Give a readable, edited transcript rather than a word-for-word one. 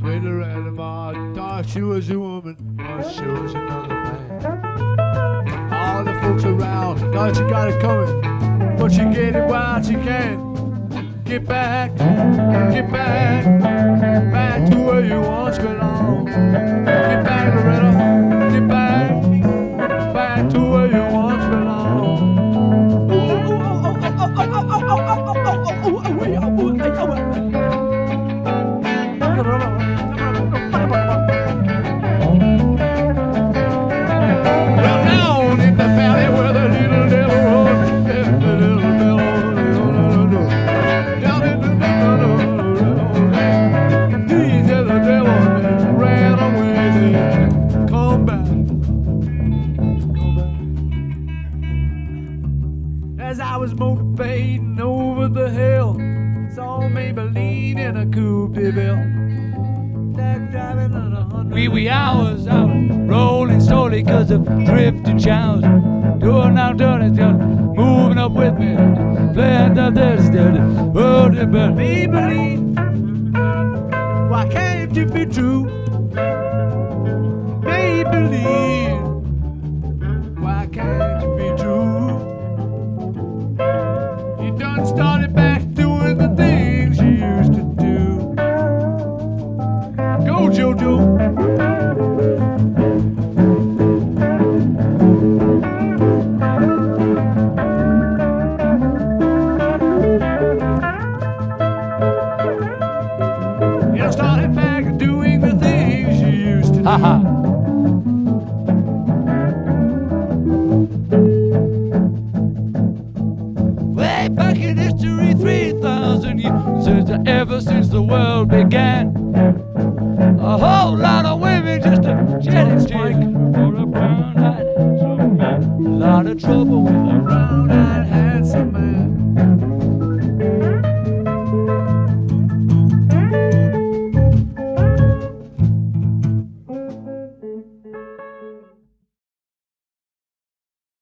Played around in my thought she was a woman, but she was another man. All the folks around thought you got it coming, but you get it while you can. Get back to where you once belonged. Get back, Loretta, get back to where you once belonged. As I was motivating over the hill, saw Maybelline in a coupe de ville. Driving at 100. Wee hours out, rolling slowly 'cause of drifting showers. Doing out dirty, moving up with me, playing the dirty, holding but Maybelline, why can't you be true? Maybelline, why can't you be true? You done started back doing the things you used to do. Go, Jojo. You started back doing the things you used to do. Way back in history, 3,000 years, ever since the world began, a whole lot of